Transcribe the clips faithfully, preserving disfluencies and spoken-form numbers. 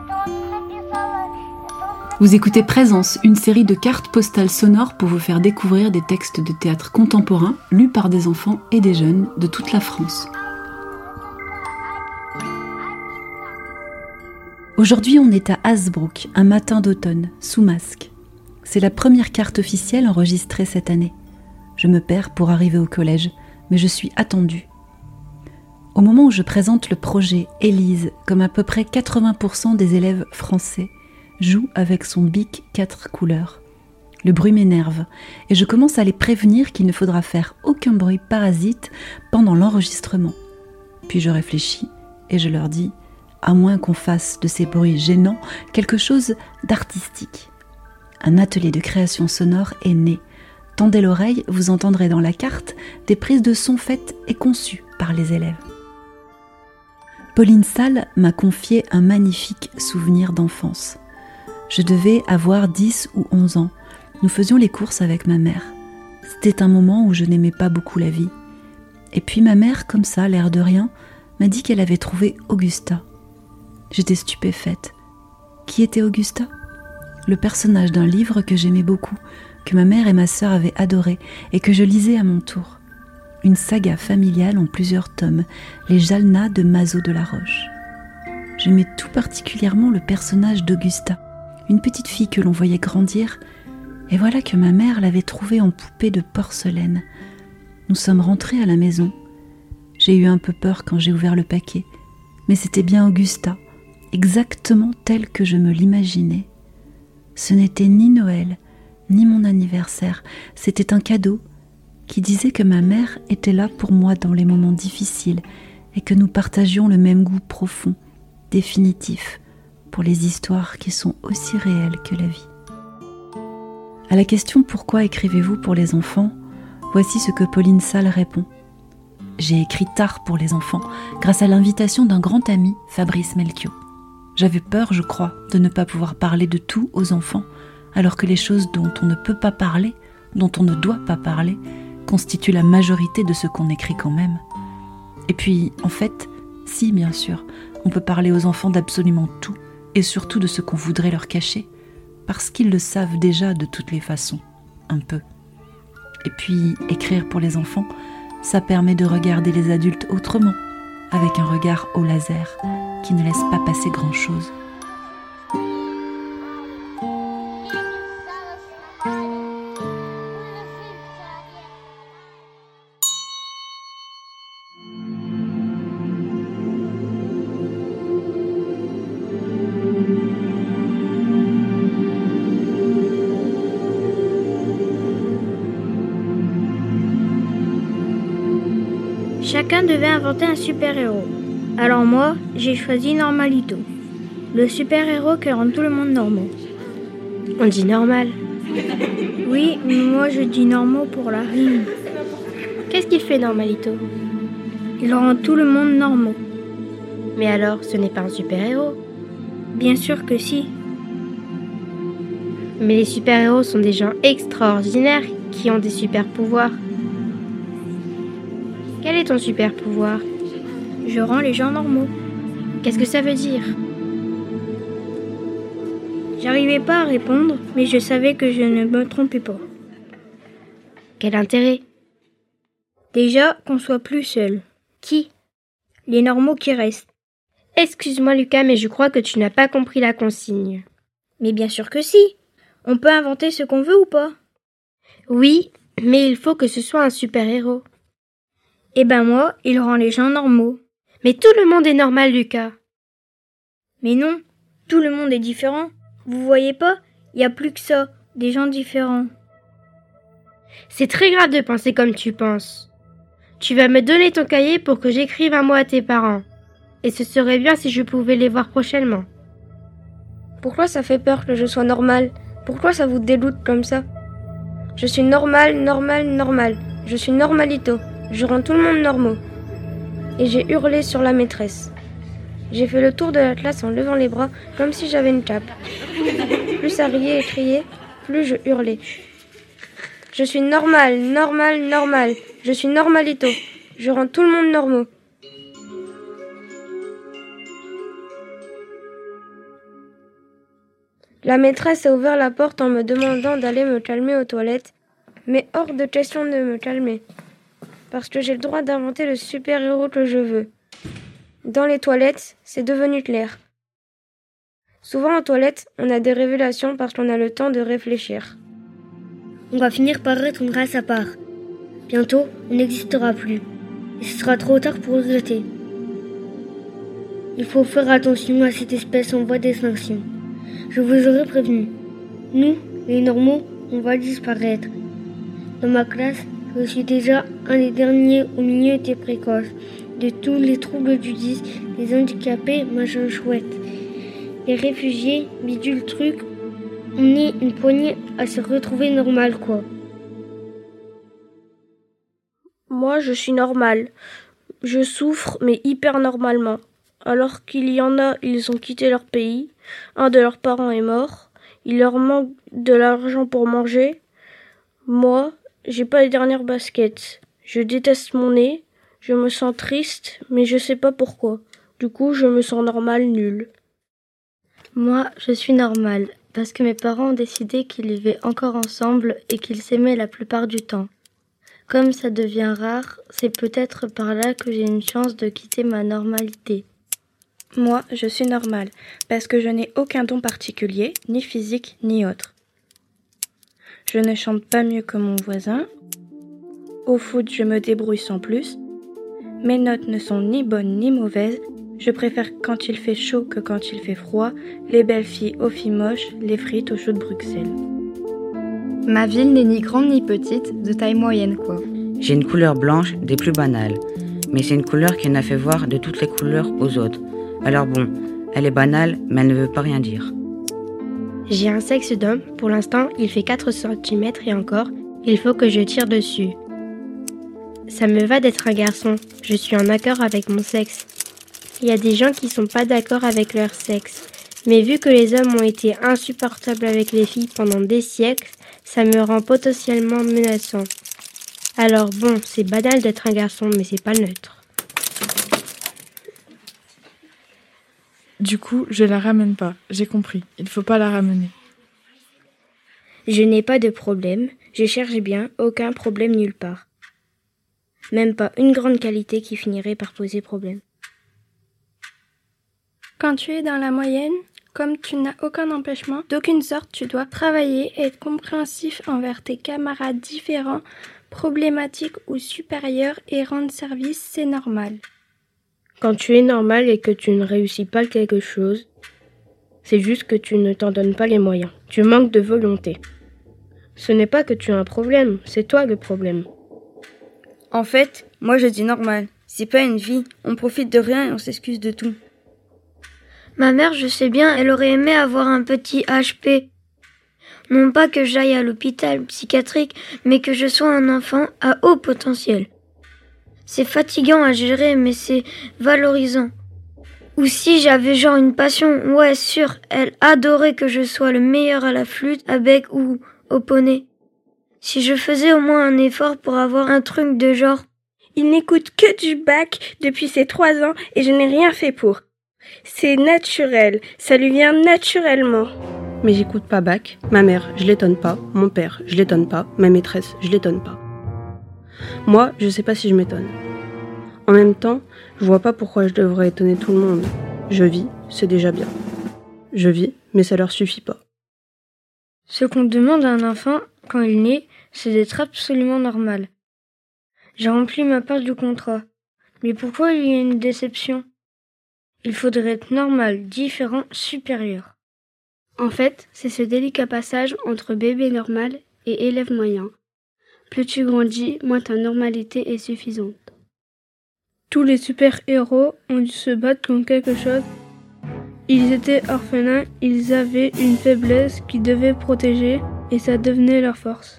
Vous écoutez Présence, une série de cartes postales sonores pour vous faire découvrir des textes de théâtre contemporain lus par des enfants et des jeunes de toute la France. Aujourd'hui, on est à Hasbrouck, un matin d'automne, sous masque. C'est la première carte officielle enregistrée cette année. Je me perds pour arriver au collège, mais je suis attendue. Au moment où je présente le projet, Élise, comme à peu près quatre-vingts pour cent des élèves français, joue avec son bic quatre couleurs. Le bruit m'énerve et je commence à les prévenir qu'il ne faudra faire aucun bruit parasite pendant l'enregistrement. Puis je réfléchis et je leur dis, à moins qu'on fasse de ces bruits gênants quelque chose d'artistique. Un atelier de création sonore est né. Tendez l'oreille, vous entendrez dans la carte des prises de son faites et conçues par les élèves. Pauline Salle m'a confié un magnifique souvenir d'enfance. Je devais avoir dix ou onze ans. Nous faisions les courses avec ma mère. C'était un moment où je n'aimais pas beaucoup la vie. Et puis ma mère, comme ça, l'air de rien, m'a dit qu'elle avait trouvé Augusta. J'étais stupéfaite. Qui était Augusta ? Le personnage d'un livre que j'aimais beaucoup, que ma mère et ma sœur avaient adoré et que je lisais à mon tour. Une saga familiale en plusieurs tomes, les Jalna de Mazo de la Roche. J'aimais tout particulièrement le personnage d'Augusta, une petite fille que l'on voyait grandir, et voilà que ma mère l'avait trouvée en poupée de porcelaine. Nous sommes rentrés à la maison. J'ai eu un peu peur quand j'ai ouvert le paquet, mais c'était bien Augusta, exactement telle que je me l'imaginais. Ce n'était ni Noël, ni mon anniversaire, c'était un cadeau qui disait que ma mère était là pour moi dans les moments difficiles et que nous partagions le même goût profond, définitif, pour les histoires qui sont aussi réelles que la vie. À la question « Pourquoi écrivez-vous pour les enfants ?», voici ce que Pauline Salle répond. J'ai écrit tard pour les enfants, grâce à l'invitation d'un grand ami, Fabrice Melchior. J'avais peur, je crois, de ne pas pouvoir parler de tout aux enfants, alors que les choses dont on ne peut pas parler, dont on ne doit pas parler, constituent la majorité de ce qu'on écrit quand même. Et puis, en fait, si, bien sûr, on peut parler aux enfants d'absolument tout, et surtout de ce qu'on voudrait leur cacher, parce qu'ils le savent déjà de toutes les façons, un peu. Et puis, écrire pour les enfants, ça permet de regarder les adultes autrement, avec un regard au laser, qui ne laisse pas passer grand-chose. Chacun devait inventer un super-héros. Alors moi, j'ai choisi Normalito, le super-héros qui rend tout le monde normaux. On dit normal. Oui, mais moi je dis normaux pour la rime. Qu'est-ce qu'il fait Normalito ? Il rend tout le monde normaux. Mais alors, ce n'est pas un super-héros ? Bien sûr que si. Mais les super-héros sont des gens extraordinaires qui ont des super-pouvoirs. Quel est ton super-pouvoir ? Je rends les gens normaux. Qu'est-ce que ça veut dire ? J'arrivais pas à répondre, mais je savais que je ne me trompais pas. Quel intérêt ? Déjà, qu'on soit plus seul. Qui ? Les normaux qui restent. Excuse-moi Lucas, mais je crois que tu n'as pas compris la consigne. Mais bien sûr que si. On peut inventer ce qu'on veut ou pas ? Oui, mais il faut que ce soit un super-héros. Eh ben moi, il rend les gens normaux. Mais tout le monde est normal, Lucas. Mais non, tout le monde est différent. Vous voyez pas ? Il y a plus que ça, des gens différents. C'est très grave de penser comme tu penses. Tu vas me donner ton cahier pour que j'écrive un mot à tes parents. Et ce serait bien si je pouvais les voir prochainement. Pourquoi ça fait peur que je sois normale ? Pourquoi ça vous déloute comme ça ? Je suis normale, normale, normale. Je suis Normalito. Je rends tout le monde normaux. Et j'ai hurlé sur la maîtresse. J'ai fait le tour de la classe en levant les bras comme si j'avais une cape. Plus ça riait et criait, plus je hurlais. Je suis normale, normale, normale. Je suis Normalito. Je rends tout le monde normaux. La maîtresse a ouvert la porte en me demandant d'aller me calmer aux toilettes, mais hors de question de me calmer, parce que j'ai le droit d'inventer le super-héros que je veux. Dans les toilettes, c'est devenu clair. Souvent en toilette, on a des révélations parce qu'on a le temps de réfléchir. On va finir par être une race à part. Bientôt, on n'existera plus. Et ce sera trop tard pour regretter. Il faut faire attention à cette espèce en voie d'extinction. Je vous aurais prévenu. Nous, les normaux, on va disparaître. Dans ma classe, je suis déjà un des derniers au milieu des précoces, de tous les troubles du dys, les handicapés, machin chouette. Les réfugiés, bidule truc, on est une poignée à se retrouver normal, quoi. Moi, je suis normale. Je souffre, mais hyper normalement. Alors qu'il y en a, ils ont quitté leur pays, un de leurs parents est mort, il leur manque de l'argent pour manger. Moi, j'ai pas les dernières baskets. Je déteste mon nez, je me sens triste, mais je sais pas pourquoi. Du coup, je me sens normale, nulle. Moi, je suis normale, parce que mes parents ont décidé qu'ils vivaient encore ensemble et qu'ils s'aimaient la plupart du temps. Comme ça devient rare, c'est peut-être par là que j'ai une chance de quitter ma normalité. Moi, je suis normale, parce que je n'ai aucun don particulier, ni physique, ni autre. Je ne chante pas mieux que mon voisin. Au foot, je me débrouille sans plus. Mes notes ne sont ni bonnes ni mauvaises. Je préfère quand il fait chaud que quand il fait froid, les belles filles aux filles moches, les frites aux choux de Bruxelles. Ma ville n'est ni grande ni petite, de taille moyenne quoi. J'ai une couleur blanche des plus banales, mais c'est une couleur qui en a fait voir de toutes les couleurs aux autres. Alors bon, elle est banale, mais elle ne veut pas rien dire. J'ai un sexe d'homme, pour l'instant il fait quatre centimètres et encore, il faut que je tire dessus. Ça me va d'être un garçon, je suis en accord avec mon sexe. Il y a des gens qui sont pas d'accord avec leur sexe, mais vu que les hommes ont été insupportables avec les filles pendant des siècles, ça me rend potentiellement menaçant. Alors bon, c'est banal d'être un garçon, mais c'est pas neutre. Du coup, je la ramène pas, j'ai compris, il faut pas la ramener. Je n'ai pas de problème, je cherche bien, aucun problème nulle part. Même pas une grande qualité qui finirait par poser problème. Quand tu es dans la moyenne, comme tu n'as aucun empêchement, d'aucune sorte, tu dois travailler et être compréhensif envers tes camarades différents, problématiques ou supérieurs et rendre service, c'est normal. Quand tu es normal et que tu ne réussis pas quelque chose, c'est juste que tu ne t'en donnes pas les moyens. Tu manques de volonté. Ce n'est pas que tu as un problème, c'est toi le problème. En fait, moi je dis normal. C'est pas une vie, on profite de rien et on s'excuse de tout. Ma mère, je sais bien, elle aurait aimé avoir un petit H P. Non pas que j'aille à l'hôpital psychiatrique, mais que je sois un enfant à haut potentiel. C'est fatigant à gérer, mais c'est valorisant. Ou si j'avais genre une passion, ouais, sûr, elle adorait que je sois le meilleur à la flûte, à bec ou au poney. Si je faisais au moins un effort pour avoir un truc de genre. Il n'écoute que du bac depuis ses trois ans et je n'ai rien fait pour. C'est naturel, ça lui vient naturellement. Mais j'écoute pas Bach, ma mère, je l'étonne pas, mon père, je l'étonne pas, ma maîtresse, je l'étonne pas. Moi, je sais pas si je m'étonne. En même temps, je vois pas pourquoi je devrais étonner tout le monde. Je vis, c'est déjà bien. Je vis, mais ça leur suffit pas. Ce qu'on demande à un enfant, quand il naît, c'est d'être absolument normal. J'ai rempli ma part du contrat. Mais pourquoi il y a une déception ? Il faudrait être normal, différent, supérieur. En fait, c'est ce délicat passage entre bébé normal et élève moyen. Plus tu grandis, moins ta normalité est suffisante. Tous les super-héros ont dû se battre contre quelque chose. Ils étaient orphelins, ils avaient une faiblesse qu'ils devaient protéger et ça devenait leur force.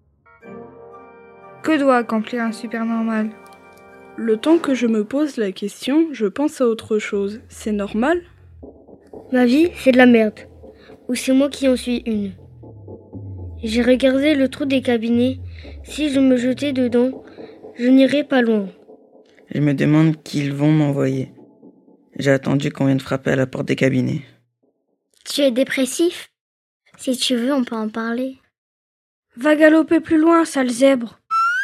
Que doit accomplir un super normal ? Le temps que je me pose la question, je pense à autre chose. C'est normal ? Ma vie, c'est de la merde. Ou c'est moi qui en suis une. J'ai regardé le trou des cabinets. Si je me jetais dedans, je n'irais pas loin. Je me demande qui ils vont m'envoyer. J'ai attendu qu'on vienne frapper à la porte des cabinets. Tu es dépressif ? Si tu veux, on peut en parler. Va galoper plus loin, sale zèbre.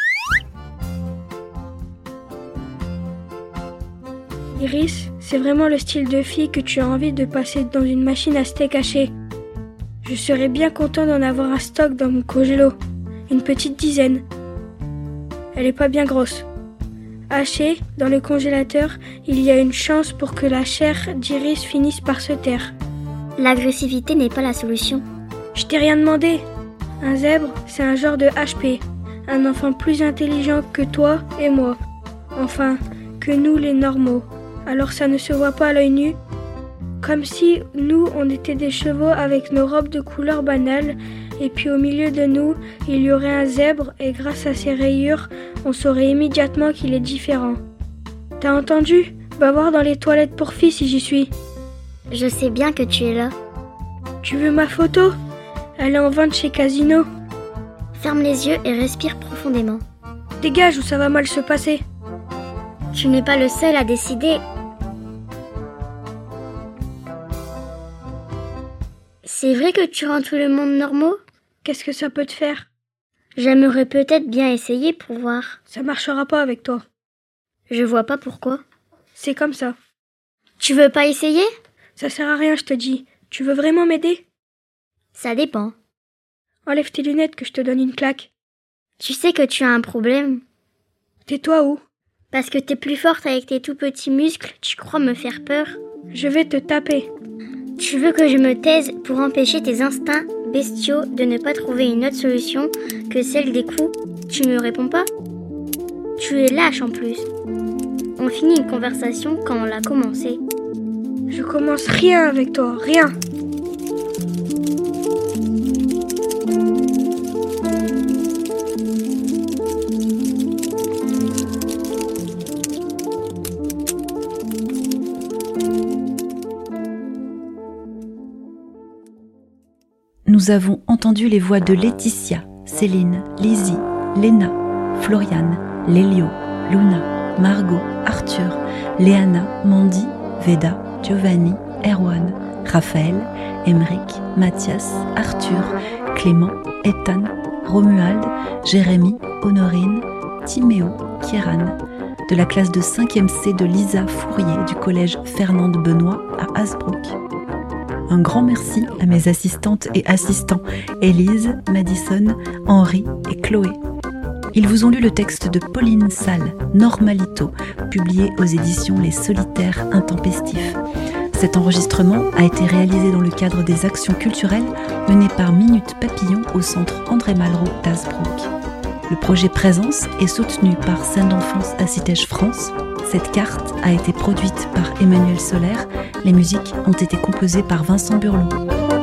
Iris, c'est vraiment le style de fille que tu as envie de passer dans une machine à steak haché. Je serais bien content d'en avoir un stock dans mon congélo. Une petite dizaine. Elle est pas bien grosse. Hachée, dans le congélateur, il y a une chance pour que la chair d'Iris finisse par se taire. L'agressivité n'est pas la solution. Je t'ai rien demandé. Un zèbre, c'est un genre de H P. Un enfant plus intelligent que toi et moi. Enfin, que nous les normaux. Alors ça ne se voit pas à l'œil nu. Comme si nous, on était des chevaux avec nos robes de couleur banale, et puis au milieu de nous, il y aurait un zèbre, et grâce à ses rayures, on saurait immédiatement qu'il est différent. T'as entendu ? Va voir dans les toilettes pour filles si j'y suis. Je sais bien que tu es là. Tu veux ma photo ? Elle est en vente chez Casino. Ferme les yeux et respire profondément. Dégage ou ça va mal se passer. Tu n'es pas le seul à décider. C'est vrai que tu rends tout le monde normaux ? Qu'est-ce que ça peut te faire ? J'aimerais peut-être bien essayer pour voir. Ça marchera pas avec toi. Je vois pas pourquoi. C'est comme ça. Tu veux pas essayer ? Ça sert à rien, je te dis. Tu veux vraiment m'aider ? Ça dépend. Enlève tes lunettes que je te donne une claque. Tu sais que tu as un problème. Tais-toi où ? Parce que t'es plus forte avec tes tout petits muscles, tu crois me faire peur ? Je vais te taper. Tu veux que je me taise pour empêcher tes instincts bestiaux de ne pas trouver une autre solution que celle des coups ? Tu me réponds pas ? Tu es lâche en plus. On finit une conversation quand on l'a commencé. Je commence rien avec toi, rien. Nous avons entendu les voix de Laetitia, Céline, Lizzie, Léna, Floriane, Lélio, Luna, Margot, Arthur, Léana, Mandy, Veda, Giovanni, Erwan, Raphaël, Emeric, Mathias, Arthur, Clément, Ethan, Romuald, Jérémy, Honorine, Timéo, Kieran, de la classe de cinquième C de Lisa Fourier du collège Fernande Benoît à Hasbrook. Un grand merci à mes assistantes et assistants Élise, Madison, Henri et Chloé. Ils vous ont lu le texte de Pauline Salle, Normalito, publié aux éditions Les Solitaires Intempestifs. Cet enregistrement a été réalisé dans le cadre des actions culturelles menées par Minute Papillon au centre André Malraux d'Hasbrook. Le projet Présence est soutenu par Scène d'enfance à Citège France. Cette carte a été produite par Emmanuel Solaire. Les musiques ont été composées par Vincent Burlot.